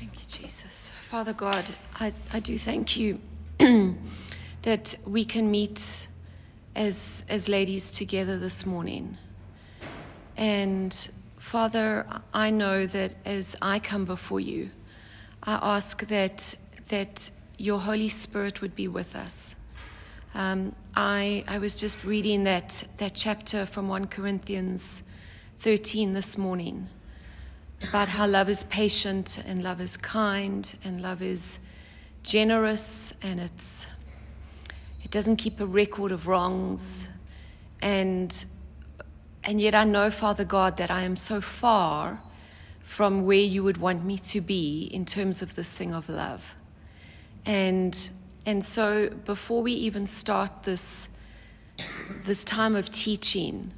Thank you, Jesus. Father God, I do thank you that we can meet as ladies together this morning. And Father, I know that as I come before you, I ask that your Holy Spirit would be with us. I was just reading that chapter from 1 Corinthians 13 this morning about how love is patient and love is kind and love is generous and it doesn't keep a record of wrongs. And yet I know, Father God, that I am so far from where you would want me to be in terms of this thing of love. And so before we even start this time of teaching,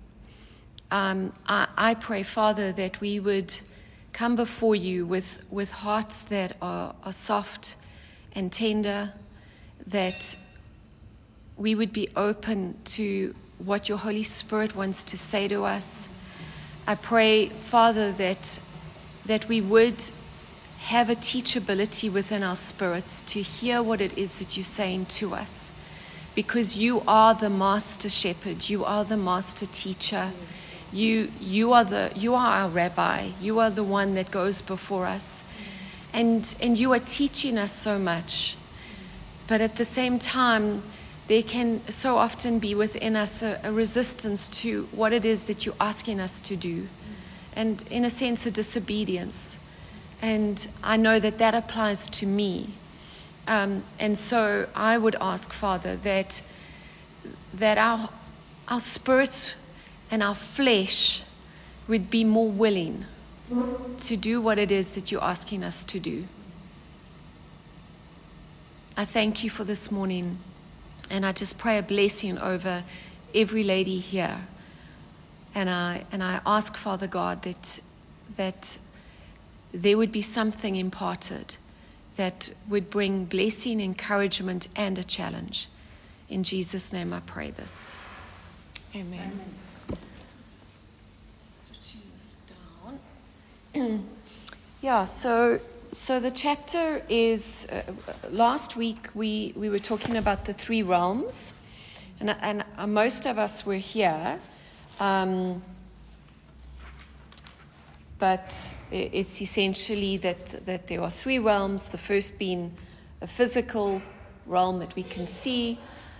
I pray, Father, that we would come before you with hearts that are soft and tender, that we would be open to what your Holy Spirit wants to say to us. I pray, Father, that we would have a teachability within our spirits to hear what it is that you're saying to us, because you are the master shepherd, you are the master teacher. You are our rabbi. You are the one that goes before us. And you are teaching us so much. But at the same time, there can so often be within us a resistance to what it is that you're asking us to do. And in a sense, a disobedience. And I know that applies to me. And so I would ask, Father, that our spirits and our flesh would be more willing to do what it is that you're asking us to do. I thank you for this morning, and I just pray a blessing over every lady here. And I ask, Father God, that there would be something imparted that would bring blessing, encouragement, and a challenge. In Jesus' name I pray this. Amen. Amen. Yeah, so the chapter is, last week we were talking about the three realms, and most of us were here, but it's essentially that there are three realms, the first being a physical realm that we can see,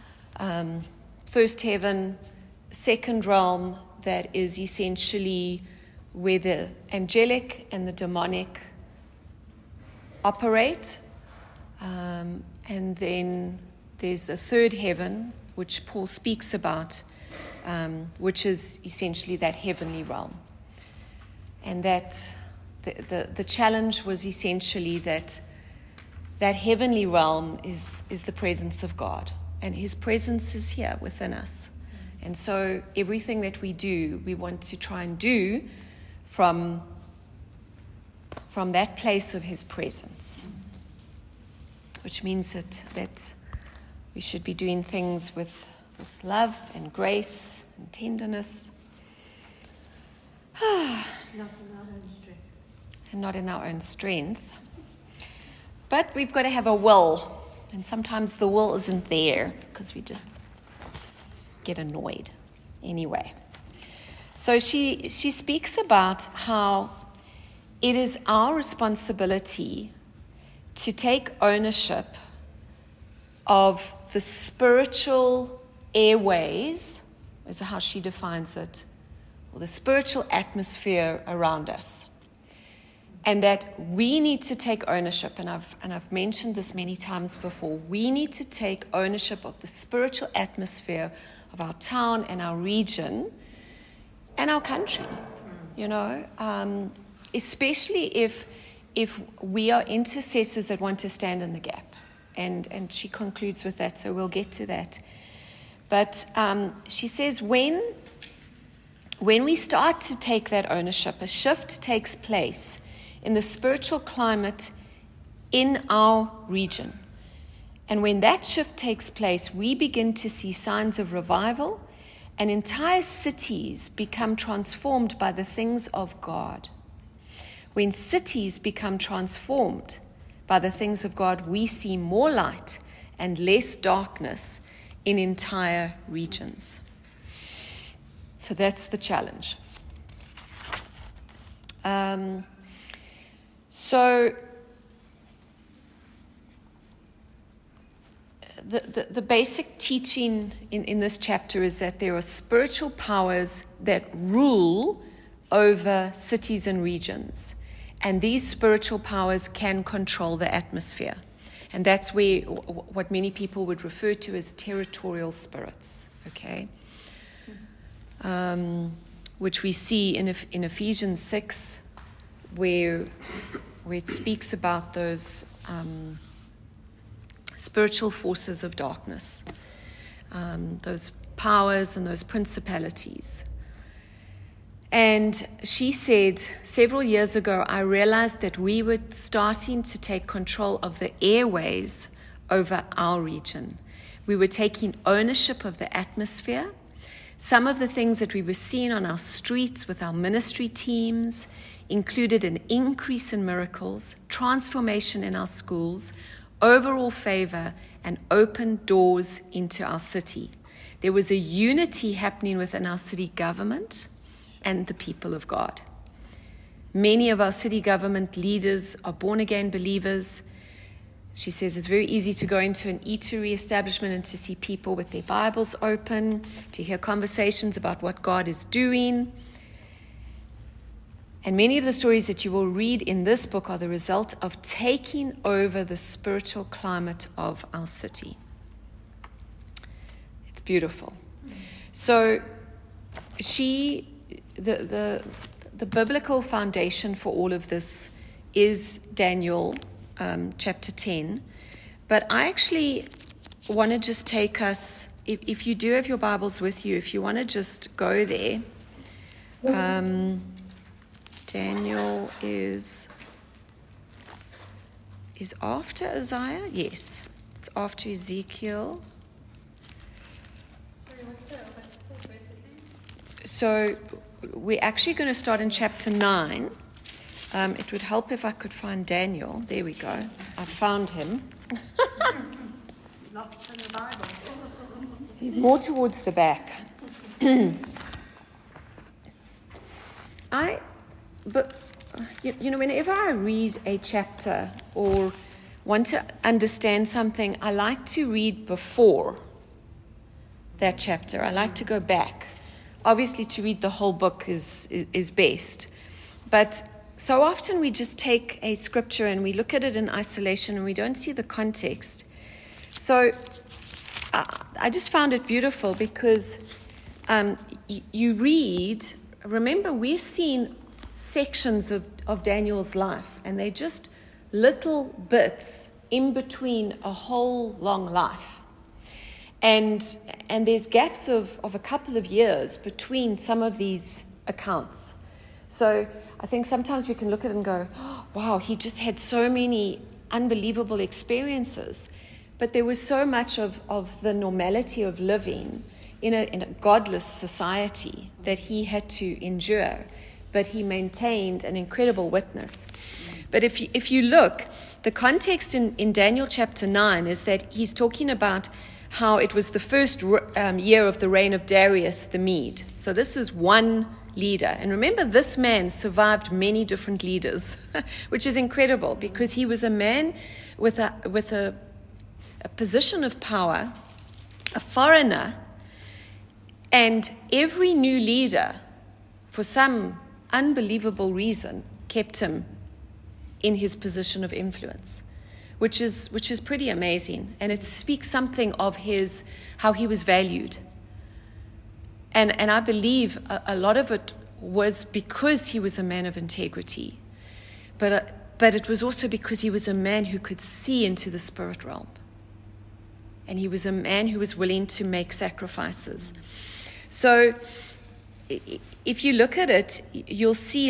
first heaven, second realm that is essentially where the angelic and the demonic operate. And then there's the third heaven, which Paul speaks about, which is essentially that heavenly realm. And that the challenge was essentially that heavenly realm is the presence of God. And his presence is here within us. And so everything that we do, we want to try and do from that place of his presence, which means that we should be doing things with love and grace and tenderness, and not in our own strength. But we've got to have a will, and sometimes the will isn't there because we just get annoyed. Anyway. So she speaks about how it is our responsibility to take ownership of the spiritual airways, is how she defines it, or the spiritual atmosphere around us. And that we need to take ownership, and I've mentioned this many times before, we need to take ownership of the spiritual atmosphere of our town and our region and our country, especially if we are intercessors that want to stand in the gap. And she concludes with that, so we'll get to that. But she says when we start to take that ownership, a shift takes place in the spiritual climate in our region. And when that shift takes place, we begin to see signs of revival, and entire cities become transformed by the things of God. When cities become transformed by the things of God, we see more light and less darkness in entire regions. So that's the challenge. So the basic teaching in this chapter is that there are spiritual powers that rule over cities and regions. And these spiritual powers can control the atmosphere. And that's where what many people would refer to as territorial spirits, okay? Which we see in Ephesians 6, where it speaks about those spiritual forces of darkness, those powers and those principalities. And she said, several years ago, I realized that we were starting to take control of the airways over our region. We were taking ownership of the atmosphere. Some of the things that we were seeing on our streets with our ministry teams included an increase in miracles, transformation in our schools, overall favor, and open doors into our city. There was a unity happening within our city government and the people of God. Many of our city government leaders are born-again believers. She says it's very easy to go into an eatery establishment and to see people with their Bibles open, to hear conversations about what God is doing. And many of the stories that you will read in this book are the result of taking over the spiritual climate of our city. It's beautiful. So the biblical foundation for all of this is Daniel chapter 10. But I actually want to just take us, if you do have your Bibles with you, if you want to just go there. Daniel is after Isaiah? Yes. It's after Ezekiel. So we're actually going to start in chapter 9. It would help if I could find Daniel. There we go. I found him. Not in the Bible. He's more towards the back. But whenever I read a chapter or want to understand something, I like to read before that chapter. I like to go back. Obviously, to read the whole book is best. But so often we just take a scripture and we look at it in isolation and we don't see the context. So I just found it beautiful because you read, remember, we're seeing sections of Daniel's life, and they're just little bits in between a whole long life. And there's gaps of a couple of years between some of these accounts. So I think sometimes we can look at it and go, oh, wow, he just had so many unbelievable experiences. But there was so much of the normality of living in a godless society that he had to endure. But he maintained an incredible witness. But if you look, the context in Daniel chapter 9 is that he's talking about how it was the first year of the reign of Darius the Mede. So this is one leader. And remember, this man survived many different leaders, which is incredible because he was a man with a position of power, a foreigner, and every new leader, for some unbelievable reason, kept him in his position of influence, which is pretty amazing, and it speaks something of how he was valued. And I believe a lot of it was because he was a man of integrity, but it was also because he was a man who could see into the spirit realm, and he was a man who was willing to make sacrifices. So if you look at it, you'll see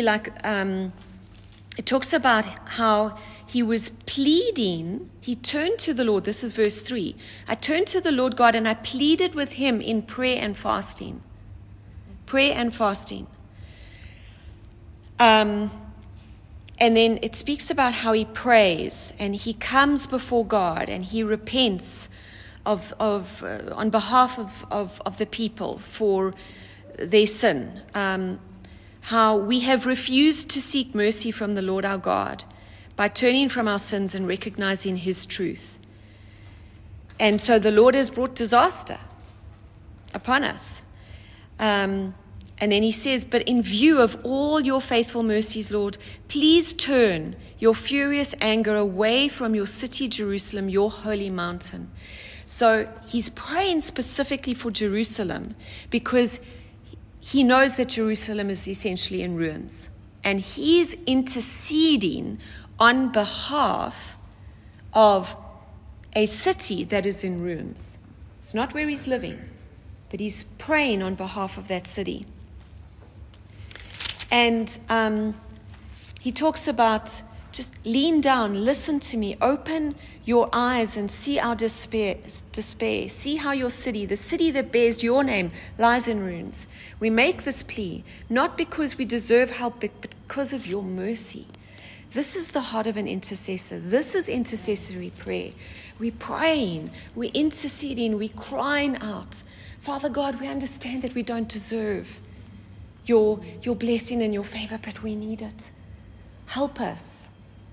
it talks about how he was pleading. He turned to the Lord. This is verse 3. I turned to the Lord God and I pleaded with him in prayer and fasting. Prayer and fasting. And And then it speaks about how he prays and he comes before God and he repents on behalf of the people for their sin. How we have refused to seek mercy from the Lord our God by turning from our sins and recognizing his truth. And so the Lord has brought disaster upon us. And then he says, but in view of all your faithful mercies, Lord, please turn your furious anger away from your city, Jerusalem, your holy mountain. So he's praying specifically for Jerusalem because he knows that Jerusalem is essentially in ruins. And he's interceding on behalf of a city that is in ruins. It's not where he's living, but he's praying on behalf of that city. And he talks about just lean down, listen to me, open your eyes and see our despair. See how your city, the city that bears your name, lies in ruins. We make this plea, not because we deserve help, but because of your mercy. This is the heart of an intercessor. This is intercessory prayer. We're praying, we're interceding, we're crying out. Father God, we understand that we don't deserve your blessing and your favor, but we need it. Help us.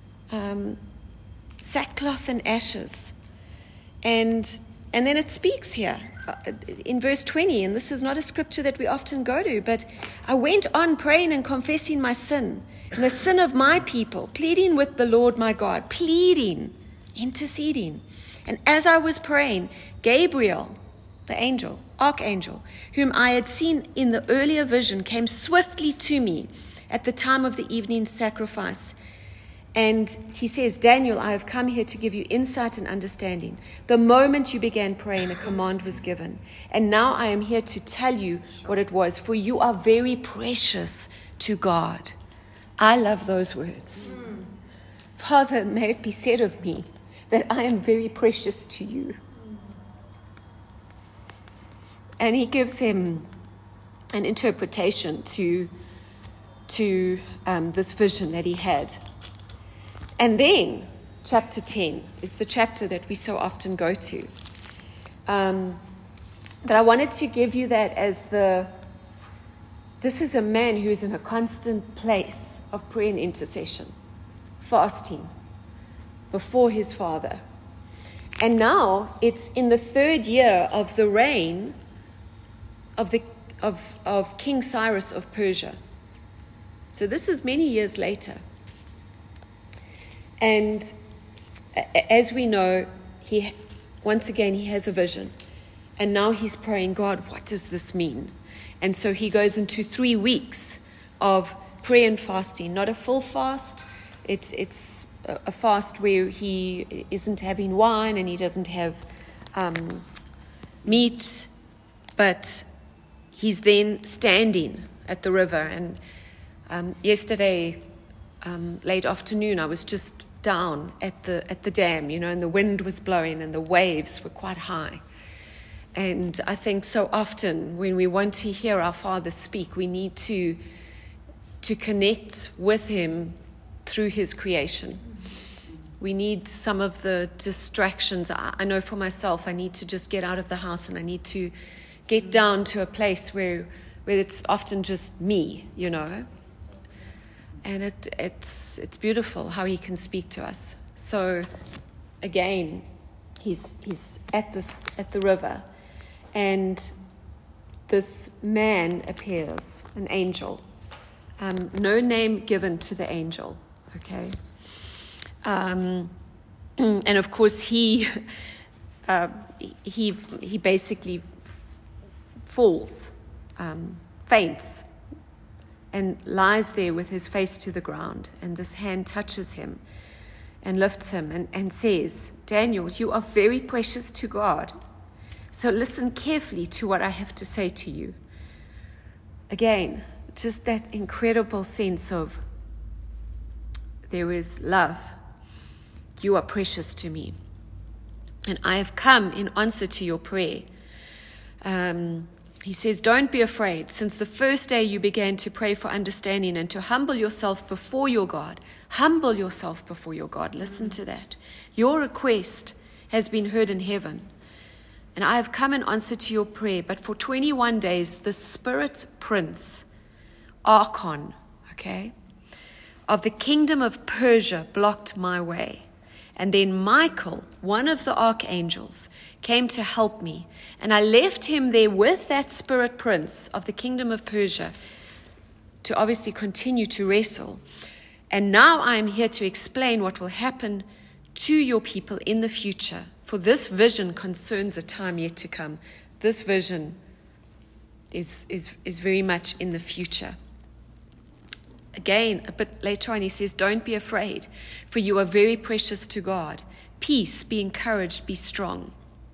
Sackcloth and ashes. And then it speaks here in verse 20, and this is not a scripture that we often go to, but I went on praying and confessing my sin and the sin of my people, pleading with the Lord my God, pleading, interceding. And as I was praying, Gabriel, the archangel, whom I had seen in the earlier vision, came swiftly to me at the time of the evening sacrifice. And he says, Daniel, I have come here to give you insight and understanding. The moment you began praying, a command was given. And now I am here to tell you what it was, for you are very precious to God. I love those words. Father, may it be said of me that I am very precious to you. And he gives him an interpretation to this vision that he had. And then chapter 10 is the chapter that we so often go to. But I wanted to give you that as this is a man who is in a constant place of prayer and intercession, fasting before his Father. And now it's in the 3rd year of the reign of King Cyrus of Persia. So this is many years later. And as we know, he has a vision. And now he's praying, God, what does this mean? And so he goes into 3 weeks of prayer and fasting. Not a full fast. It's a fast where he isn't having wine and he doesn't have meat. But he's then standing at the river. And yesterday, late afternoon, I was just down at the dam, and the wind was blowing and the waves were quite high. And I think so often when we want to hear our Father speak, we need to connect with him through his creation. We need some of the distractions. I know for myself, I need to just get out of the house and I need to get down to a place where it's often just me, And it's beautiful how he can speak to us. So again, he's at the river, and this man appears, an angel. No name given to the angel. Okay. And of course he basically falls, faints, and lies there with his face to the ground. And this hand touches him and lifts him and says, Daniel, you are very precious to God. So listen carefully to what I have to say to you. Again, just that incredible sense of there is love. You are precious to me. And I have come in answer to your prayer. He says, don't be afraid. Since the first day you began to pray for understanding and to humble yourself before your God. Humble yourself before your God. Listen to that. Your request has been heard in heaven. And I have come in answer to your prayer. But for 21 days, the spirit prince, Archon, of the kingdom of Persia blocked my way. And then Michael, one of the archangels, came to help me. And I left him there with that spirit prince of the kingdom of Persia to obviously continue to wrestle. And now I am here to explain what will happen to your people in the future. For this vision concerns a time yet to come. This vision is very much in the future. Again, a bit later on, he says, don't be afraid, for you are very precious to God. Peace, be encouraged, be strong.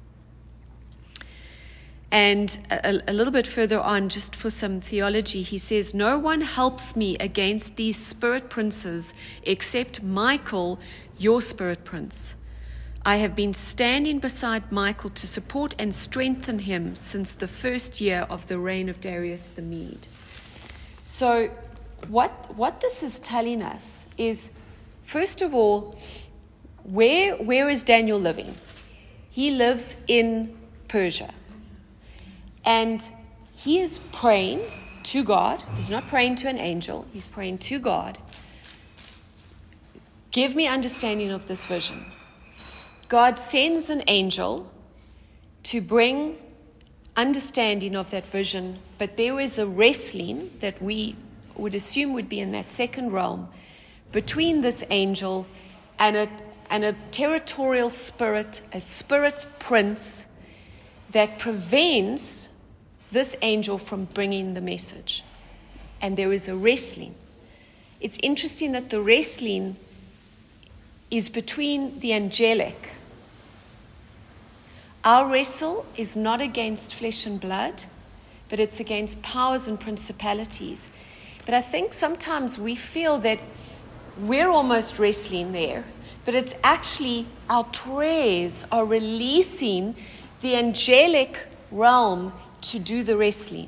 And a little bit further on, just for some theology, he says, no one helps me against these spirit princes except Michael, your spirit prince. I have been standing beside Michael to support and strengthen him since the first year of the reign of Darius the Mede. So what this is telling us is, first of all, where is Daniel living? He lives in Persia. And he is praying to God. He's not praying to an angel. He's praying to God. Give me understanding of this vision. God sends an angel to bring understanding of that vision, but there is a wrestling that we would assume would be in that second realm between this angel and a territorial spirit, a spirit prince that prevents this angel from bringing the message. And there is a wrestling. It's interesting that the wrestling is between the angelic. Our wrestle is not against flesh and blood, but it's against powers and principalities. But I think sometimes we feel that we're almost wrestling there, but it's actually our prayers are releasing the angelic realm to do the wrestling.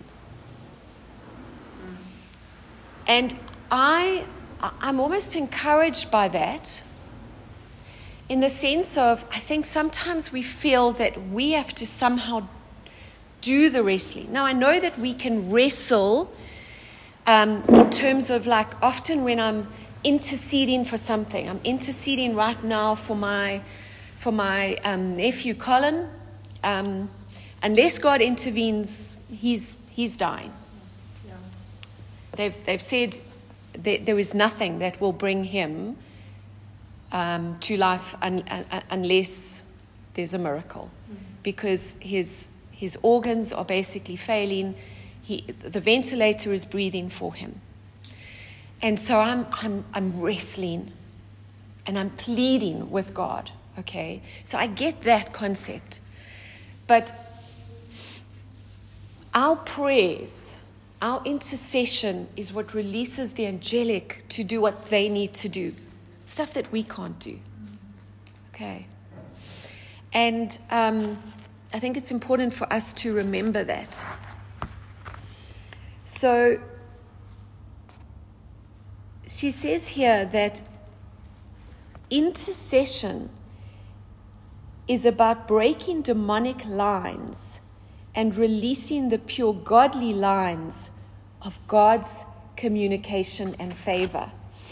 And I'm almost encouraged by that, in the sense of, I think sometimes we feel that we have to somehow do the wrestling. Now, I know that we can wrestle in terms of, like, often when I'm interceding for something, I'm interceding right now for my nephew Colin. Unless God intervenes, he's dying. Yeah. They've said there is nothing that will bring him to life unless there's a miracle, because his organs are basically failing. The ventilator is breathing for him, and so I'm wrestling, and I'm pleading with God. Okay, so I get that concept, but our prayers, our intercession is what releases the angelic to do what they need to do. Stuff that we can't do. Okay. And I think it's important for us to remember that. So she says here that intercession is about breaking demonic lines and releasing the pure godly lines of God's communication and favor.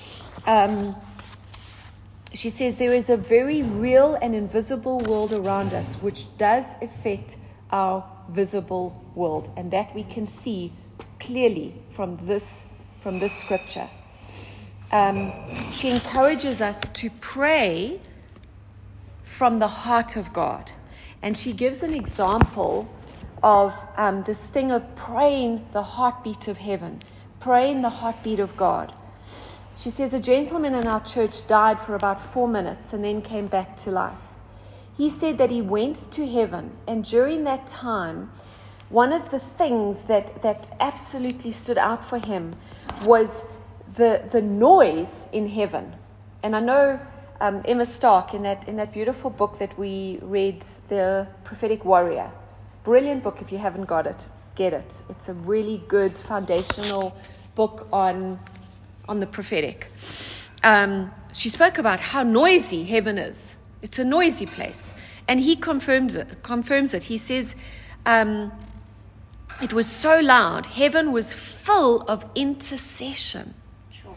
She says there is a very real and invisible world around us which does affect our visible world, and that we can see clearly from this scripture. She encourages us to pray from the heart of God, and she gives an example of this thing of praying the heartbeat of heaven, praying the heartbeat of God. She says a gentleman in our church died for about 4 minutes and then came back to life. He said that he went to heaven, and during that time, one of the things that absolutely stood out for him was the noise in heaven. And I know Emma Stark, in that beautiful book that we read, The Prophetic Warrior, brilliant book if you haven't got it. get it. It's a really good foundational book on the prophetic. She spoke about how noisy heaven is. It's a noisy place. And he confirms it. He says, it was so loud, heaven was full of intercession. Sure.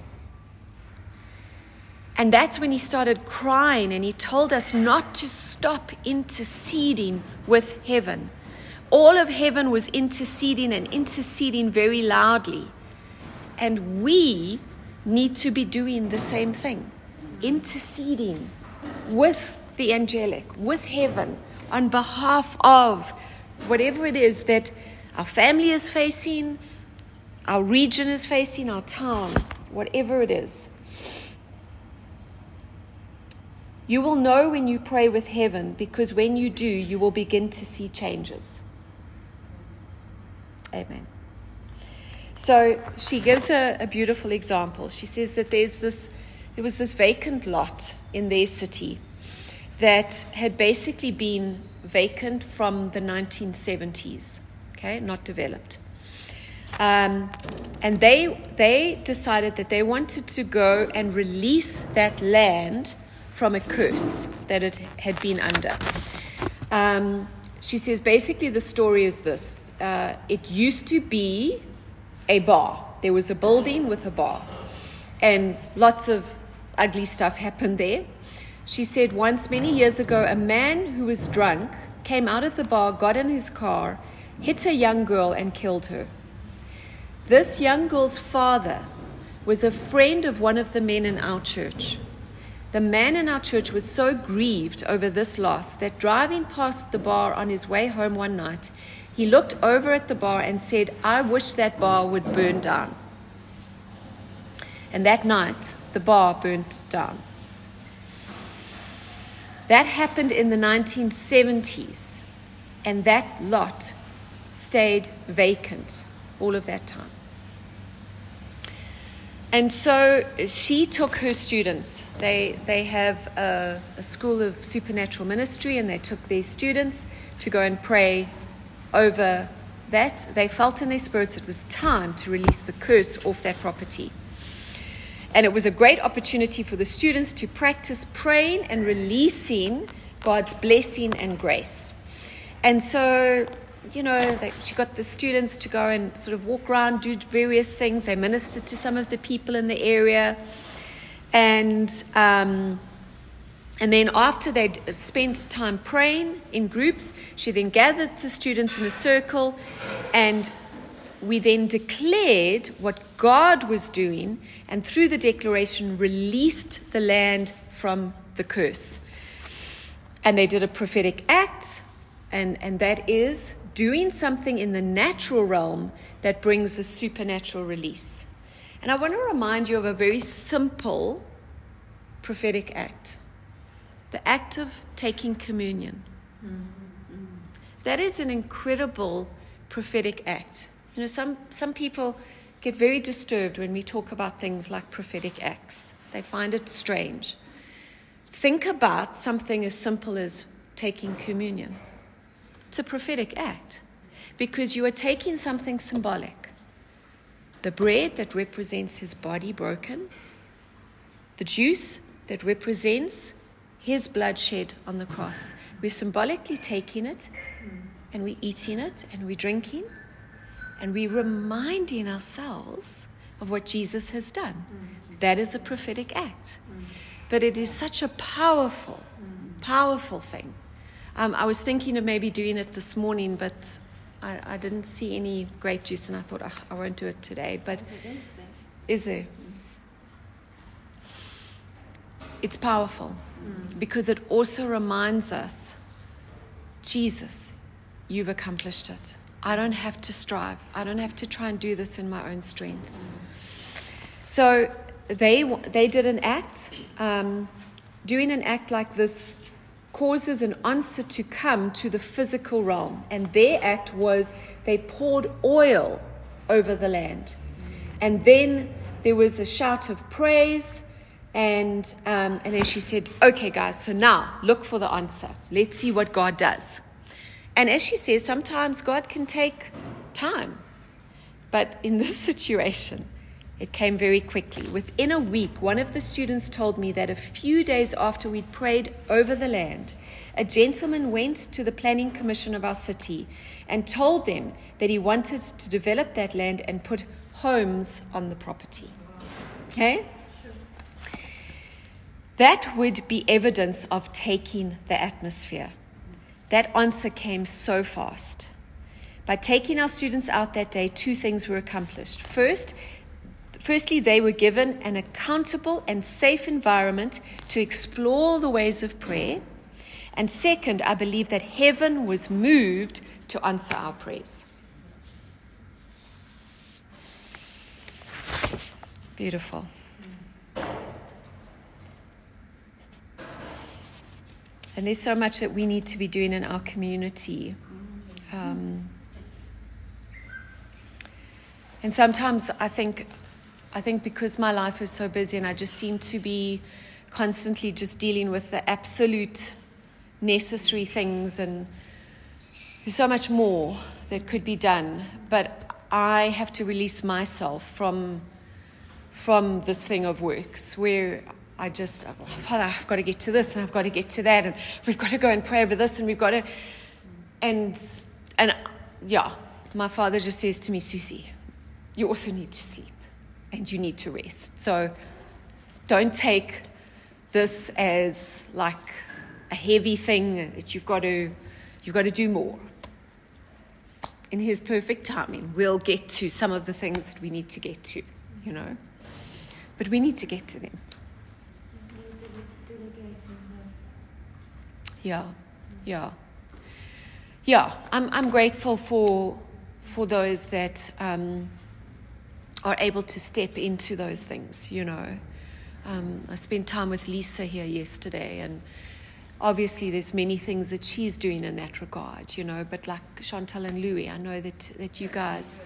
And that's when he started crying, and he told us not to stop interceding with heaven. All of heaven was interceding and interceding very loudly. And we need to be doing the same thing, interceding with the angelic, with heaven, on behalf of whatever it is that our family is facing, our region is facing, our town, whatever it is. You will know when you pray with heaven, because when you do, you will begin to see changes. Amen. So she gives a beautiful example. She says that there was this vacant lot in their city that had basically been vacant from the 1970s, okay, not developed. And they decided that they wanted to go and release that land from a curse that it had been under. She says basically the story is this. It used to be a bar. There was a building with a bar. And lots of ugly stuff happened there. She said once, many years ago, a man who was drunk came out of the bar, got in his car, hit a young girl and killed her. This young girl's father was a friend of one of the men in our church. The man in our church was so grieved over this loss that driving past the bar on his way home one night, he looked over at the bar and said, "I wish that bar would burn down." And that night, the bar burnt down. That happened in the 1970s, and that lot stayed vacant all of that time. And so she took her students. They have a school of supernatural ministry, and they took their students to go and pray over that. They felt in their spirits it was time to release the curse off that property. And it was a great opportunity for the students to practice praying and releasing God's blessing and grace. And so, she got the students to go and sort of walk around, do various things. They ministered to some of the people in the area. And then after they'd spent time praying in groups, she then gathered the students in a circle, and we then declared what God was doing, and through the declaration released the land from the curse. And they did a prophetic act, and that is doing something in the natural realm that brings a supernatural release. And I want to remind you of a very simple prophetic act. The act of taking communion. Mm-hmm. That is an incredible prophetic act. Some people get very disturbed when we talk about things like prophetic acts. They find it strange. Think about something as simple as taking communion. It's a prophetic act because you are taking something symbolic. The bread that represents his body broken, the juice that represents his blood shed on the cross. We're symbolically taking it, and we're eating it, and we're drinking, and we're reminding ourselves of what Jesus has done. That is a prophetic act. But it is such a powerful, powerful thing. I was thinking of maybe doing it this morning, but I didn't see any grape juice, and I thought, I won't do it today. But is there? It's powerful because it also reminds us, Jesus, you've accomplished it. I don't have to strive. I don't have to try and do this in my own strength. So they did an act. Doing an act like this causes an answer to come to the physical realm. And their act was they poured oil over the land. And then there was a shout of praise. And then she said, okay, guys, so now look for the answer. Let's see what God does. And as she says, sometimes God can take time. But in this situation, it came very quickly. Within a week, one of the students told me that a few days after we'd prayed over the land, a gentleman went to the planning commission of our city and told them that he wanted to develop that land and put homes on the property. Okay? That would be evidence of taking the atmosphere. That answer came so fast. By taking our students out that day, two things were accomplished. Firstly, they were given an accountable and safe environment to explore the ways of prayer. And second, I believe that heaven was moved to answer our prayers. Beautiful. And there's so much that we need to be doing in our community. And sometimes I think because my life is so busy and I just seem to be constantly just dealing with the absolute necessary things, and there's so much more that could be done, but I have to release myself from this thing of works where I just, Father, I've got to get to this and I've got to get to that and we've got to go and pray over this and we've got to, and yeah, my Father just says to me, Susie, you also need to sleep and you need to rest. So don't take this as like a heavy thing that you've got to do more. In His perfect timing, we'll get to some of the things that we need to get to, but we need to get to them. Yeah. I'm grateful for those that are able to step into those things. I spent time with Lisa here yesterday, and obviously there's many things that she's doing in that regard. But like Chantal and Louis, I know that you guys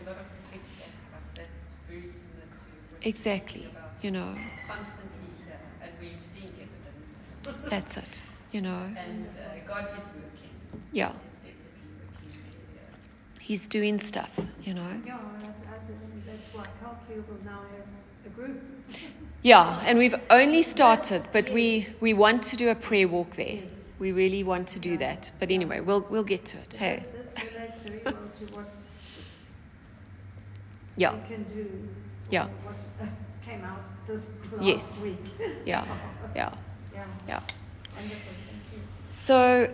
exactly. Constantly here, and we've seen evidence. That's it. And God is working. Yeah. He's definitely working there. He's doing stuff, Yeah, that's why Calcube now has a group. Yeah, and we've only started, but we want to do a prayer walk there. Yes. We really want to do that. But anyway, we'll get to it. Hey. This relates very well to what Yeah. we can do. Yeah. What came out this last Yes. week. Yeah. Yeah. Wonderful. Thank you. So,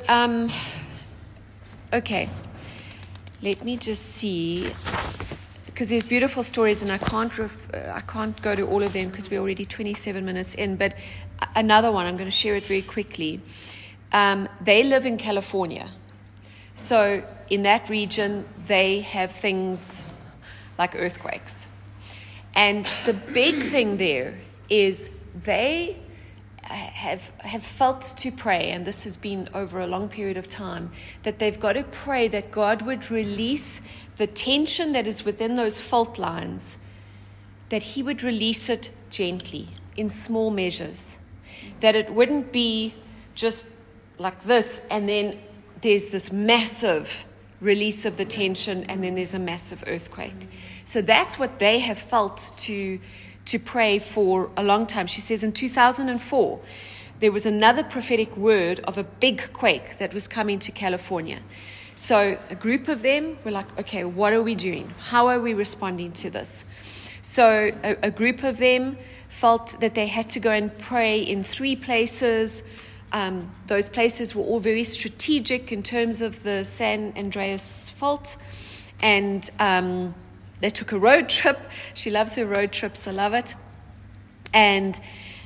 okay. Let me just see, because there's beautiful stories, and I can't go to all of them because we're already 27 minutes in. But another one, I'm going to share it very quickly. They live in California, so in that region they have things like earthquakes, and the big thing there is they have felt to pray, and this has been over a long period of time, that they've got to pray that God would release the tension that is within those fault lines, that He would release it gently, in small measures, that it wouldn't be just like this, and then there's this massive release of the tension, and then there's a massive earthquake. So that's what they have felt to pray for a long time. She says in 2004, there was another prophetic word of a big quake that was coming to California. So a group of them were like, okay, what are we doing? How are we responding to this? So a group of them felt that they had to go and pray in 3 places. Those places were all very strategic in terms of the San Andreas fault. And they took a road trip. She loves her road trips. I love it. And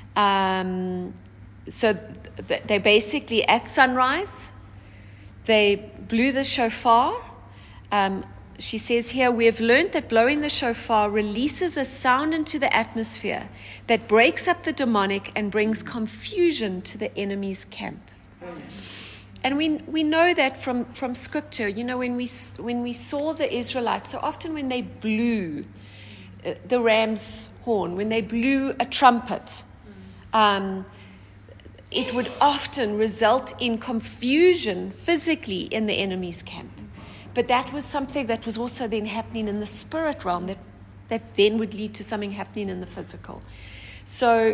so they basically, at sunrise, they blew the shofar. She says here, we have learned that blowing the shofar releases a sound into the atmosphere that breaks up the demonic and brings confusion to the enemy's camp. And we know that from Scripture. When we saw the Israelites, so often when they blew the ram's horn, when they blew a trumpet, it would often result in confusion physically in the enemy's camp, But that was something that was also then happening in the spirit realm that then would lead to something happening in the physical. So,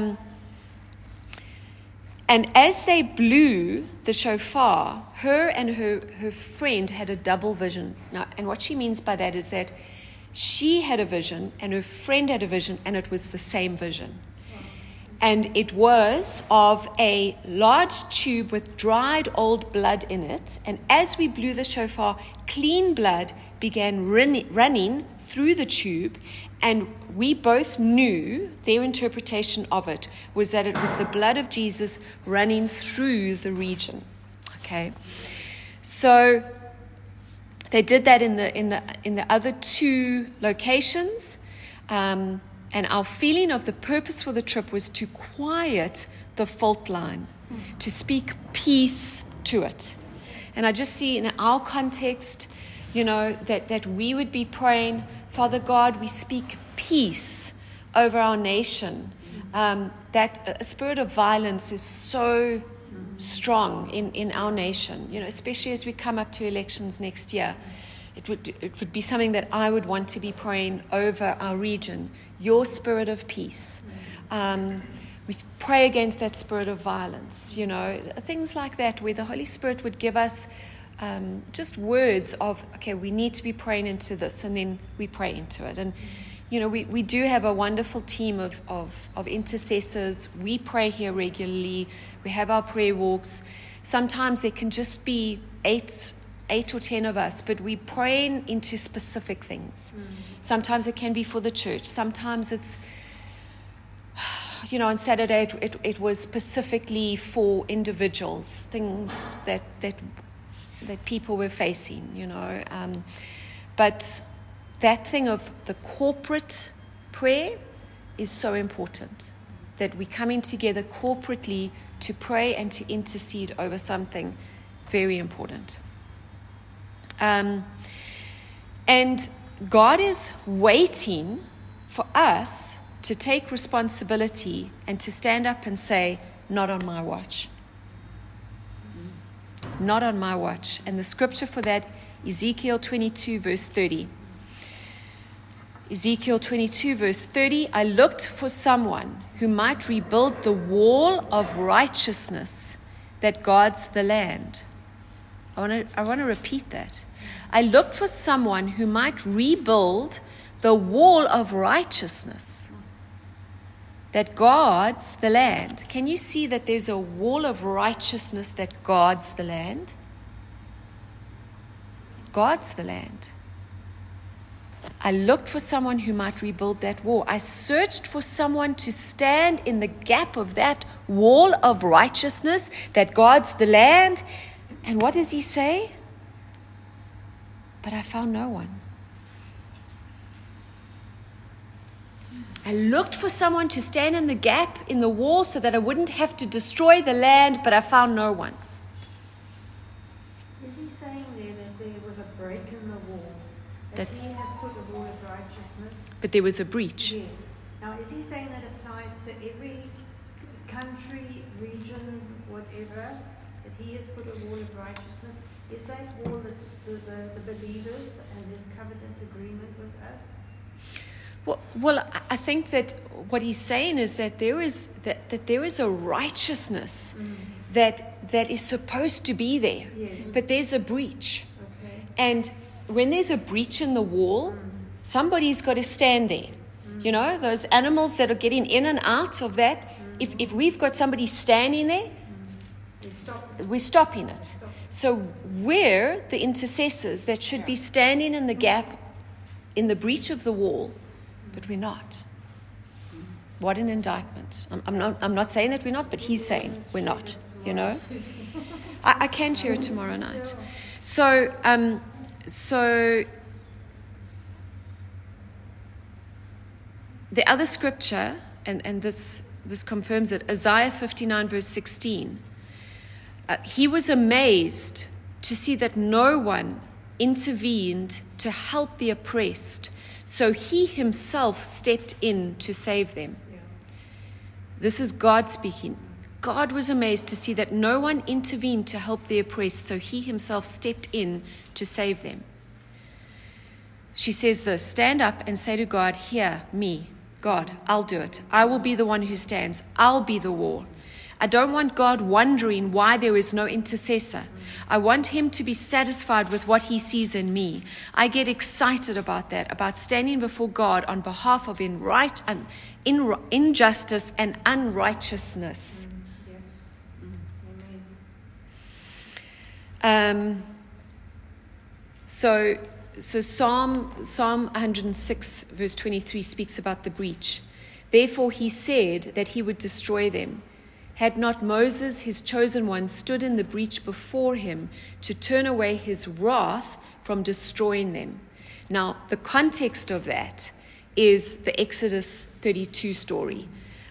and as they blew the shofar, her and her friend had a double vision. Now, and what she means by that is that she had a vision and her friend had a vision, and it was the same vision. And it was of a large tube with dried old blood in it. And as we blew the shofar, clean blood began running through the tube. And we both knew their interpretation of it was that it was the blood of Jesus running through the region. Okay, so they did that in the other two locations. And our feeling of the purpose for the trip was to quiet the fault line, to speak peace to it. And I just see in our context, that we would be praying, Father God, we speak peace over our nation. That a spirit of violence is so strong in our nation, especially as we come up to elections next year. It would be something that I would want to be praying over our region. Your spirit of peace. We pray against that spirit of violence. Things like that, where the Holy Spirit would give us just words of, okay, we need to be praying into this, and then we pray into it. And we do have a wonderful team of intercessors. We pray here regularly. We have our prayer walks. Sometimes there can just be 8 or 10 of us, but we praying into specific things. Sometimes it can be for the church. Sometimes it's, on Saturday it was specifically for individuals, things that people were facing, But that thing of the corporate prayer is so important, that we're coming together corporately to pray and to intercede over something very important. And God is waiting for us to take responsibility and to stand up and say, not on my watch. Not on my watch. And the scripture for that, Ezekiel 22, verse 30. Ezekiel 22, verse 30, I looked for someone who might rebuild the wall of righteousness that guards the land. I want to repeat that. I looked for someone who might rebuild the wall of righteousness that guards the land. Can you see that there's a wall of righteousness that guards the land? It guards the land. I looked for someone who might rebuild that wall. I searched for someone to stand in the gap of that wall of righteousness that guards the land. And what does he say? But I found no one. I looked for someone to stand in the gap in the wall so that I wouldn't have to destroy the land, but I found no one. Is he saying there that there was a break in the wall? That he has put a wall of righteousness? But there was a breach. Yes. Now, is he saying that applies to every country, region, whatever, that he has put a wall of righteousness? Is that wall the believers and his covenant agreement with us? Well, I think that what he's saying is that there is a righteousness that is supposed to be there, but there's a breach. Okay. And when there's a breach in the wall, somebody's got to stand there. Those animals that are getting in and out of that, if we've got somebody standing there, we're stopping it. So we're the intercessors that should be standing in the gap in the breach of the wall, but we're not. What an indictment. I'm not saying that we're not, but he's saying we're not, I can share it tomorrow night. So the other scripture, and this confirms it, Isaiah 59 verse 16. He was amazed to see that no one intervened to help the oppressed, so he himself stepped in to save them. This is God speaking. God was amazed to see that no one intervened to help the oppressed, so he himself stepped in to save them. She says this, stand up and say to God, here, me, God, I'll do it. I will be the one who stands. I'll be the wall. I don't want God wondering why there is no intercessor. I want him to be satisfied with what he sees in me. I get excited about that, about standing before God on behalf of injustice and unrighteousness. So Psalm 106 verse 23 speaks about the breach. Therefore he said that he would destroy them. Had not Moses, his chosen one, stood in the breach before him to turn away his wrath from destroying them? Now, the context of that is the Exodus 32 story,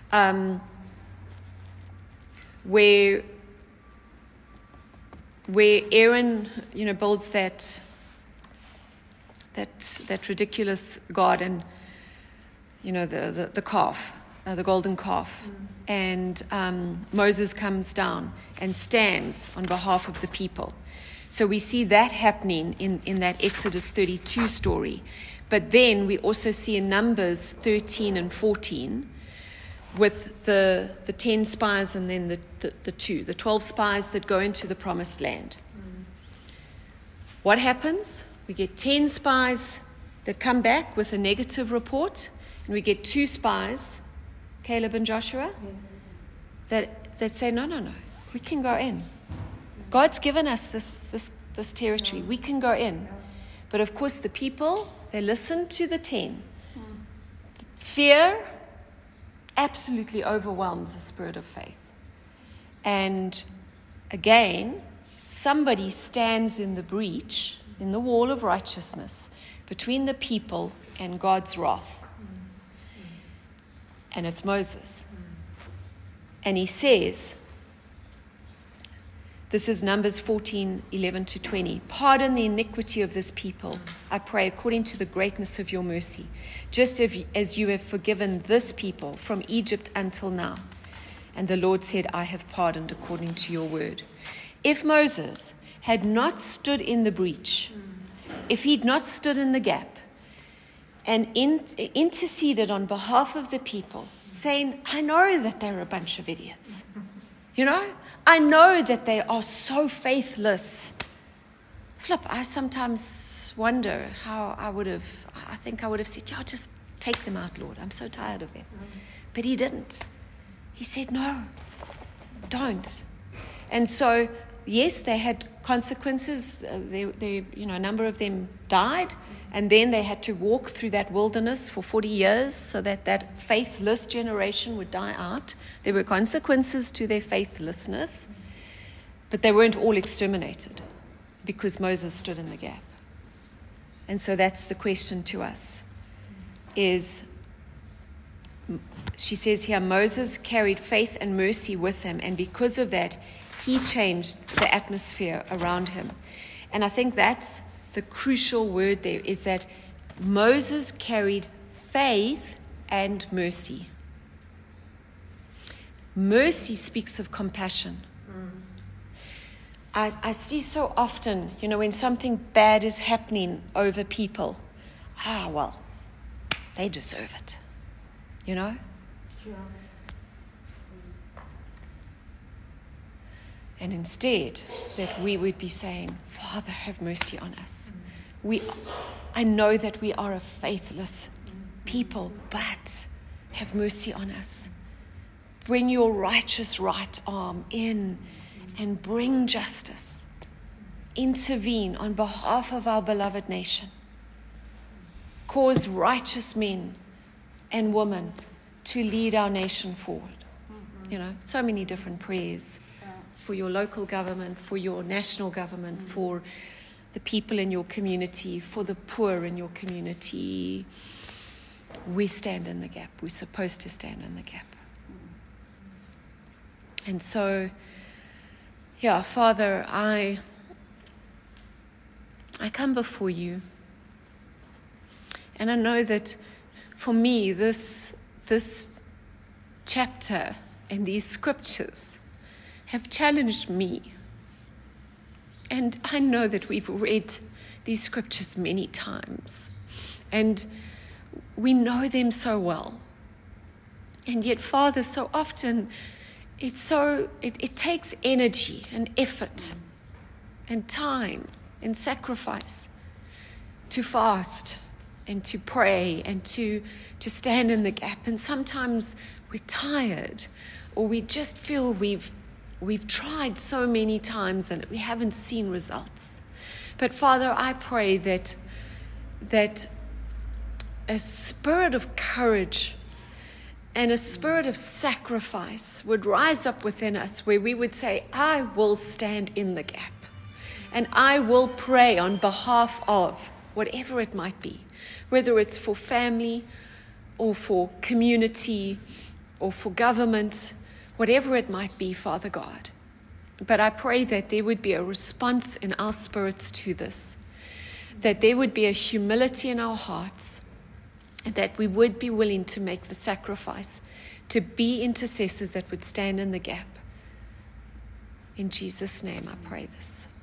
where Aaron, builds that ridiculous god and, the calf, the golden calf. And Moses comes down and stands on behalf of the people. So we see that happening in that Exodus 32 story. But then we also see in Numbers 13 and 14 with the 10 spies and then the 12 spies that go into the promised land. What happens? We get 10 spies that come back with a negative report, and we get 2 spies, Caleb and Joshua, that say, no, we can go in. God's given us this territory. We can go in. But of course the people, they listen to the 10. Fear absolutely overwhelms the spirit of faith. And again, somebody stands in the breach, in the wall of righteousness, between the people and God's wrath. And it's Moses. And he says, this is Numbers 14:11-20. Pardon the iniquity of this people, I pray, according to the greatness of your mercy, just as you have forgiven this people from Egypt until now. And the Lord said, I have pardoned according to your word. If Moses had not stood in the breach, if he'd not stood in the gap and interceded on behalf of the people, saying, I know that they're a bunch of idiots. I know that they are so faithless. I sometimes wonder how I think I would have said, just take them out, Lord. I'm so tired of them. But he didn't. He said, no, don't. And so, yes, they had consequences. A number of them died, and then they had to walk through that wilderness for 40 years so that faithless generation would die out. There were consequences to their faithlessness, but they weren't all exterminated because Moses stood in the gap. And so that's the question to us, is, she says here, Moses carried faith and mercy with him, and because of that, he changed the atmosphere around him. And I think that's the crucial word there, is that Moses carried faith and mercy. Mercy speaks of compassion. I see so often, when something bad is happening over people, they deserve it, Sure. And instead, that we would be saying, Father, have mercy on us. I know that we are a faithless people, but have mercy on us. Bring your righteous right arm in and bring justice. Intervene on behalf of our beloved nation. Cause righteous men and women to lead our nation forward. So many different prayers for your local government, for your national government, for the people in your community, for the poor in your community. We stand in the gap. We're supposed to stand in the gap. And so, Father, I come before you. And I know that for me, this chapter and these scriptures have challenged me. And I know that we've read these scriptures many times, and we know them so well. And yet, Father, so often it takes energy and effort and time and sacrifice to fast and to pray and to stand in the gap. And sometimes we're tired, or we just feel we've tried so many times and we haven't seen results. But Father, I pray that a spirit of courage and a spirit of sacrifice would rise up within us, where we would say, I will stand in the gap and I will pray on behalf of whatever it might be, whether it's for family or for community or for government, whatever it might be, Father God. But I pray that there would be a response in our spirits to this, that there would be a humility in our hearts, that we would be willing to make the sacrifice, to be intercessors that would stand in the gap. In Jesus' name I pray this.